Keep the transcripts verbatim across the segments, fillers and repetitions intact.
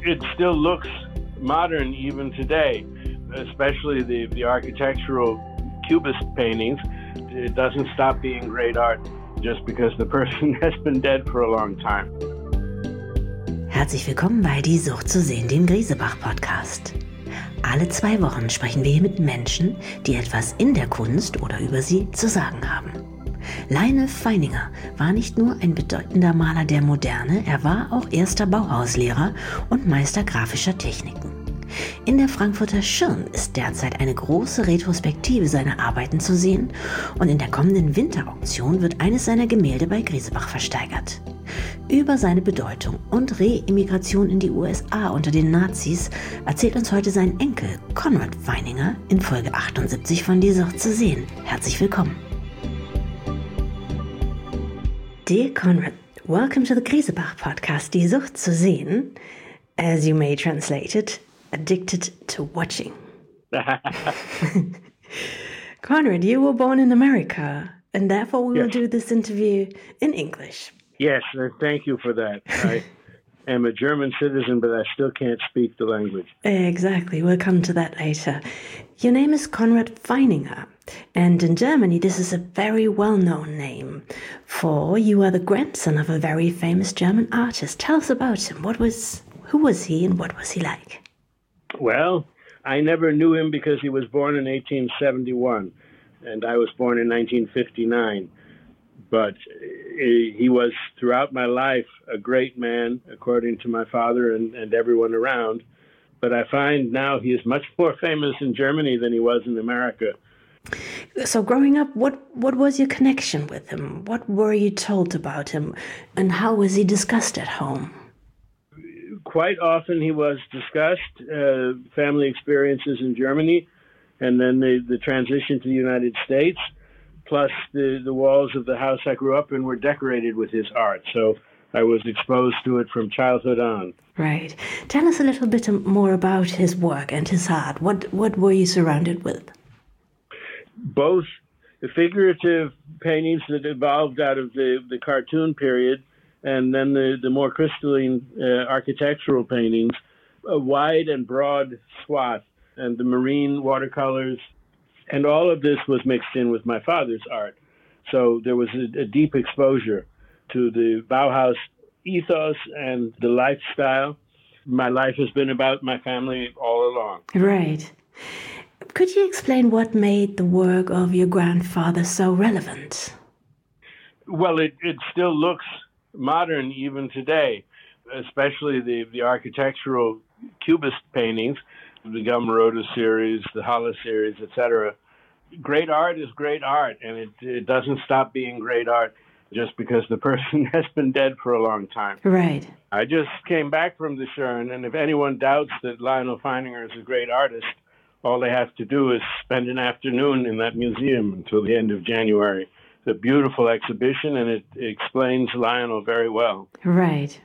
it still looks modern even today, especially the, the architectural Cubist paintings. It doesn't stop being great art just because the person has been dead for a long time. Herzlich willkommen bei Die Sucht zu sehen, dem Griesebach-Podcast. Alle zwei Wochen sprechen wir hier mit Menschen, die etwas in der Kunst oder über sie zu sagen haben. Lionel Feininger war nicht nur ein bedeutender Maler der Moderne, er war auch erster Bauhauslehrer und Meister grafischer Techniken. In der Frankfurter Schirn ist derzeit eine große Retrospektive seiner Arbeiten zu sehen und in der kommenden Winterauktion wird eines seiner Gemälde bei Griesebach versteigert. Über seine Bedeutung und Re-Immigration in die U S A unter den Nazis erzählt uns heute sein Enkel Conrad Feininger in Folge achtundsiebzig von Die Sucht zu sehen. Herzlich willkommen. Dear Conrad, welcome to the Griesebach podcast, Die Sucht zu sehen, as you may translate it, addicted to watching. Conrad, you were born in America, and therefore we Yes. will do this interview in English. Yes, uh, thank you for that. I am a German citizen, but I still can't speak the language. Exactly, we'll come to that later. Your name is Conrad Feininger, and in Germany this is a very well-known name, for you are the grandson of a very famous German artist. Tell us about him. What was, who was he and what was he like? Well, I never knew him because he was born in eighteen seventy-one, and I was born in nineteen fifty-nine. But he was, throughout my life, a great man, according to my father and, and everyone around. But I find now he is much more famous in Germany than he was in America. So growing up, what, what was your connection with him? What were you told about him? And how was he discussed at home? Quite often he was discussed, uh, family experiences in Germany, and then the, the transition to the United States. Plus, the, the walls of the house I grew up in were decorated with his art. So I was exposed to it from childhood on. Right. Tell us a little bit more about his work and his art. What what were you surrounded with? Both the figurative paintings that evolved out of the, the cartoon period and then the, the more crystalline uh, architectural paintings, a wide and broad swath, and the marine watercolors. And all of this was mixed in with my father's art. So there was a, a deep exposure to the Bauhaus ethos and the lifestyle. My life has been about my family all along. Right. Could you explain what made the work of your grandfather so relevant? Well, it, it still looks modern even today, especially the, the architectural Cubist paintings. The Gamarota series, the Halle series, et cetera. Great art is great art, and it, it doesn't stop being great art just because the person has been dead for a long time. Right. I just came back from the Schirn, and if anyone doubts that Lionel Feininger is a great artist, all they have to do is spend an afternoon in that museum until the end of January. It's a beautiful exhibition, and it, it explains Lionel very well. Right.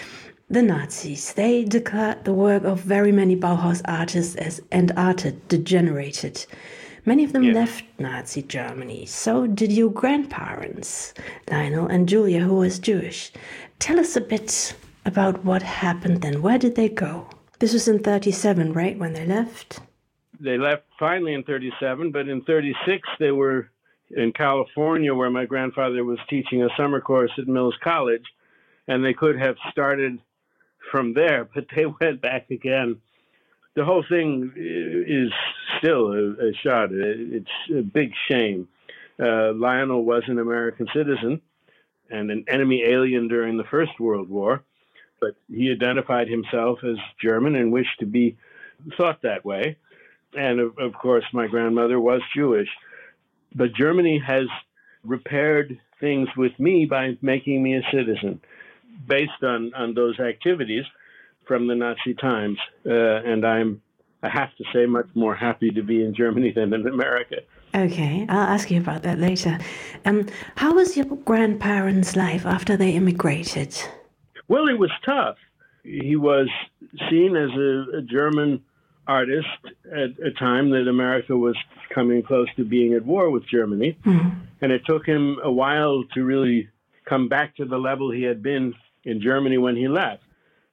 The Nazis, they declared the work of very many Bauhaus artists as and art degenerated. Many of them Yes. left Nazi Germany. So did your grandparents, Lionel and Julia, who was Jewish. Tell us a bit about what happened then. Where did they go? This was in thirty-seven, right, when they left? They left finally in thirty-seven, but in thirty-six they were in California, where my grandfather was teaching a summer course at Mills College, and they could have started from there, but they went back again. The whole thing is still a, a shot. It's a big shame. Uh, Lionel was an American citizen and an enemy alien during the First World War, but he identified himself as German and wished to be thought that way. And of, of course, my grandmother was Jewish. But Germany has repaired things with me by making me a citizen, based on, on those activities from the Nazi times. Uh, and I'm, I have to say, much more happy to be in Germany than in America. Okay, I'll ask you about that later. Um, how was your grandparents' life after they immigrated? Well, it was tough. He was seen as a, a German artist at a time that America was coming close to being at war with Germany. Mm-hmm. And it took him a while to really come back to the level he had been in Germany when he left.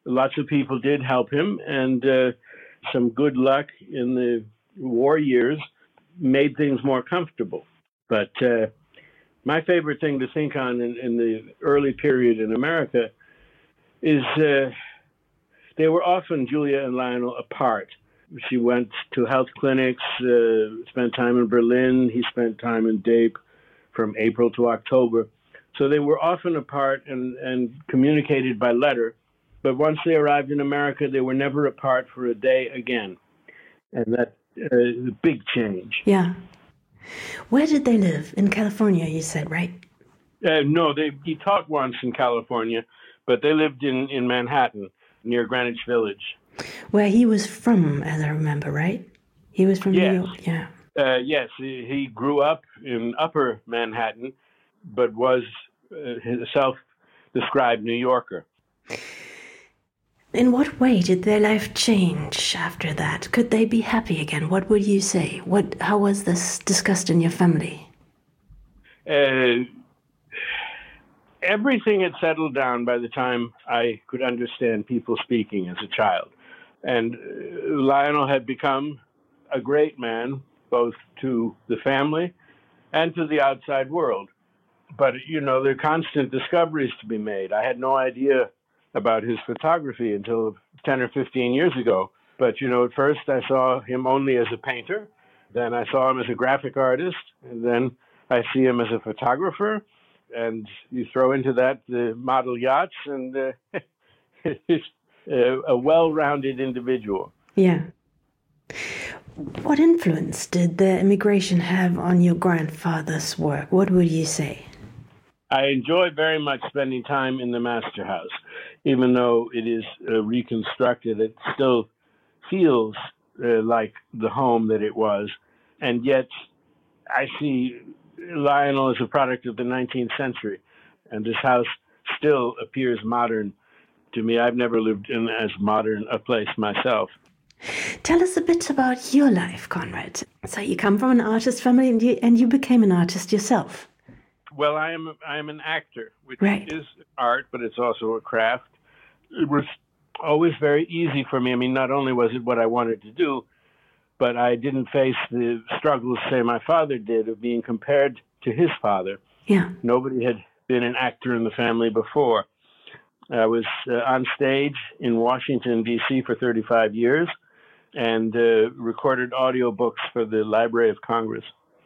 lots of people did help him, and uh, some good luck in the war years made things more comfortable. But uh, my favorite thing to think on in, in the early period in America is uh, they were often, Julia and Lionel, apart. She went to health clinics, uh, spent time in Berlin. He spent time in Dieppe from April to October. So they were often apart and, and communicated by letter. But once they arrived in America, they were never apart for a day again. And that's uh, a big change. Yeah. Where did they live? In California, you said, right? Uh, no, they, he taught once in California, but they lived in, in Manhattan, near Greenwich Village. Where he was from, as I remember, right? He was from Yes. New York, yeah. Uh, yes, he, he grew up in Upper Manhattan, but was uh, a self-described New Yorker. In what way did their life change after that? Could they be happy again? What would you say? What? How was this discussed in your family? Uh, everything had settled down by the time I could understand people speaking as a child. And uh, Lionel had become a great man, both to the family and to the outside world. But, you know, there are constant discoveries to be made. I had no idea about his photography until ten or fifteen years ago. But, you know, at first I saw him only as a painter. Then I saw him as a graphic artist. And then I see him as a photographer. And you throw into that the model yachts, and uh, he's a well-rounded individual. Yeah. What influence did the immigration have on your grandfather's work? What would you say? I enjoy very much spending time in the Master House. Even though it is uh, reconstructed, it still feels uh, like the home that it was. And yet I see Lionel as a product of the nineteenth century. And this house still appears modern to me. I've never lived in as modern a place myself. Tell us a bit about your life, Conrad. So you come from an artist family, and you, and you became an artist yourself. Well, I am I am an actor, which right. is art, but it's also a craft. It was always very easy for me. I mean, not only was it what I wanted to do, but I didn't face the struggles, say, my father did, of being compared to his father. Yeah. Nobody had been an actor in the family before. I was uh, on stage in Washington, D C for thirty-five years and uh, recorded audiobooks for the Library of Congress.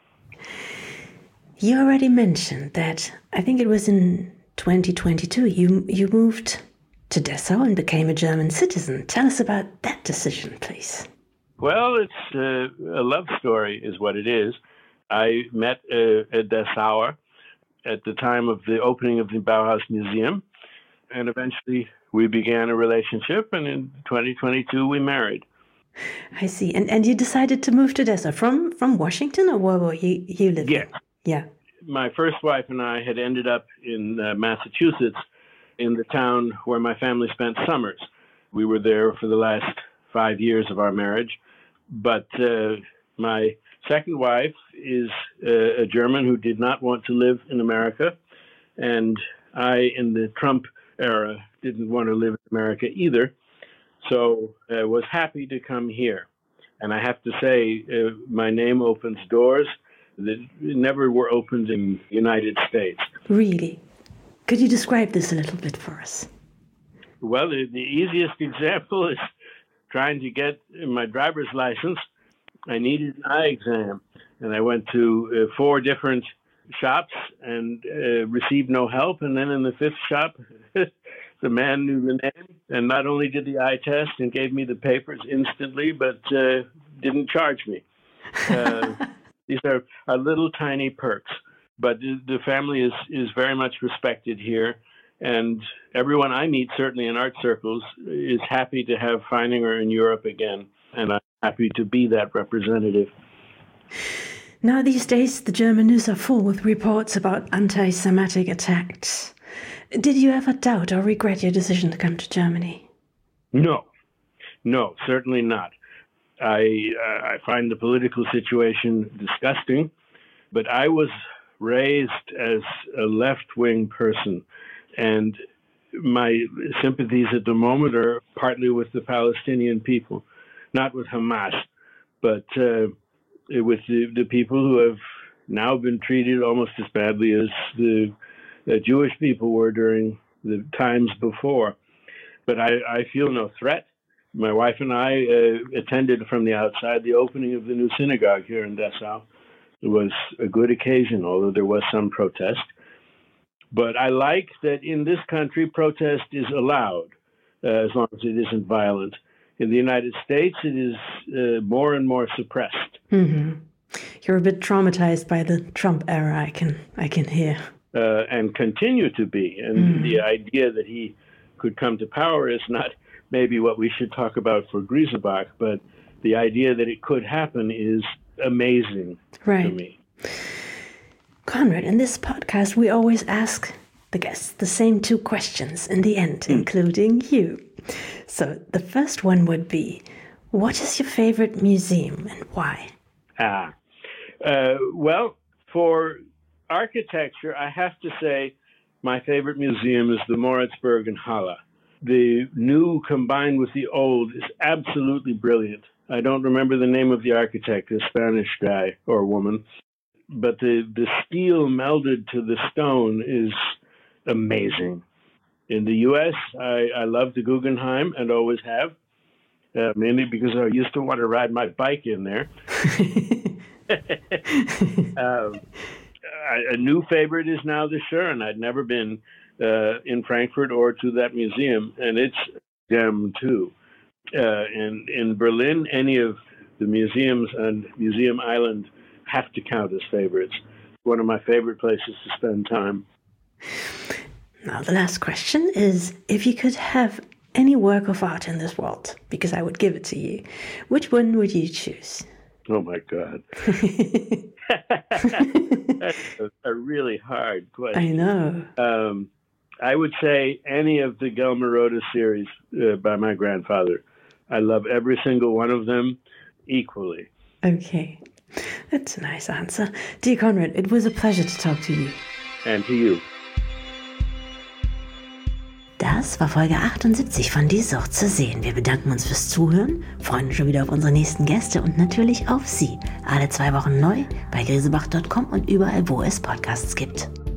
You already mentioned that, I think it was in twenty twenty-two, you you moved to Dessau and became a German citizen. Tell us about that decision, please. Well, it's uh, a love story is what it is. I met uh, a Dessauer at the time of the opening of the Bauhaus Museum, and eventually we began a relationship, and in twenty twenty-two we married. I see. And and you decided to move to Dessau from, from Washington, or where were you, you lived? Yes. Yeah. My first wife and I had ended up in uh, Massachusetts, in the town where my family spent summers. We were there for the last five years of our marriage. But uh, my second wife is uh, a German who did not want to live in America. And I, in the Trump era, didn't want to live in America either. So I was happy to come here. And I have to say, uh, my name opens doors that never were opened in the United States. Really? Could you describe this a little bit for us? Well, the, the easiest example is trying to get my driver's license. I needed an eye exam, and I went to uh, four different shops and uh, received no help. And then in the fifth shop, the man knew the name, and not only did the eye test and gave me the papers instantly, but uh, didn't charge me. Uh, These are, are little tiny perks, but the, the family is, is very much respected here. And everyone I meet, certainly in art circles, is happy to have Feininger in Europe again. And I'm happy to be that representative. Now, these days, the German news are full with reports about anti-Semitic attacks. Did you ever doubt or regret your decision to come to Germany? No, no, certainly not. I uh, I find the political situation disgusting, but I was raised as a left-wing person, and my sympathies at the moment are partly with the Palestinian people, not with Hamas, but uh, with the, the people who have now been treated almost as badly as the, the Jewish people were during the times before. But I, I feel no threat. My wife and I uh, attended from the outside the opening of the new synagogue here in Dessau. It was a good occasion, although there was some protest. But I like that in this country, protest is allowed, uh, as long as it isn't violent. In the United States, it is uh, more and more suppressed. Mm-hmm. You're a bit traumatized by the Trump era, I can, I can hear. Uh, and continue to be. And mm-hmm. the idea that he could come to power is not maybe what we should talk about for Griesebach, but the idea that it could happen is amazing right. to me. Konrad, in this podcast, we always ask the guests the same two questions in the end, mm. including you. So the first one would be, what is your favorite museum and why? Ah, uh, well, for architecture, I have to say my favorite museum is the Moritzburg in Halle. The new combined with the old is absolutely brilliant. I don't remember the name of the architect, a Spanish guy or woman, but the, the steel melded to the stone is amazing. In the U S, I, I love the Guggenheim and always have, uh, mainly because I used to want to ride my bike in there. um, a new favorite is now the Schirn. I'd never been uh, in Frankfurt or to that museum, and it's gem too. Uh, and in Berlin, any of the museums on Museum Island have to count as favorites. One of my favorite places to spend time. Now, the last question is, if you could have any work of art in this world, because I would give it to you, which one would you choose? Oh, my God. That's a, a really hard question. I know. Um, I would say any of the Gelmer-Roda series uh, by my grandfather. I love every single one of them equally. Okay. That's a nice answer. Dear Konrad, it was a pleasure to talk to you. And to you. Das war Folge achtundsiebzig von Die Sucht zu sehen. Wir bedanken uns fürs Zuhören, freuen uns schon wieder auf unsere nächsten Gäste und natürlich auf Sie. Alle zwei Wochen neu bei griesebach Punkt com und überall, wo es Podcasts gibt.